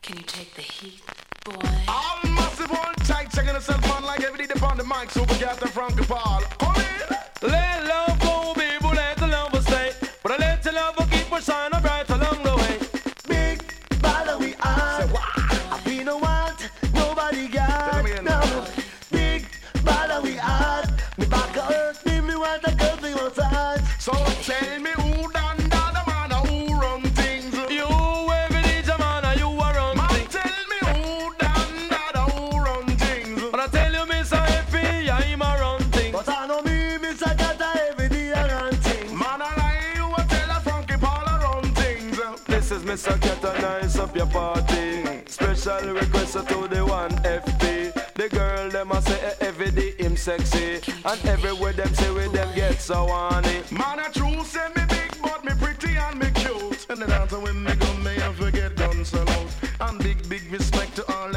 Can you take the heat, boy? All massive on tight, checking yourself on like every day upon the mic, so we got the Frankie Paul. Come in. Let love go, people, let the love stay. But I let the love keep us shining bright along the way. Big baller we are. We don't want nobody got. No. Big baller we are. Me back hurt me, me want a girl me outside. So tell me who done that, the man who run things. You every DJ man, and you are run Man, things. tell me who done that, who run things. But I tell you, Mr. Effie, I'm a run things. But I know me, Mr. Gata, every day I run things. Man, I lie, you a tell a Frankie Paul I run things. This is Mr. Keta, nice up your party. Special request to the one FP. The girl, them a say every day him sexy. And everywhere them say with them get so horny. Man, I true say me big, but me pretty and me cute. And the dancer when me gun, me have to get guns salute. And big respect to all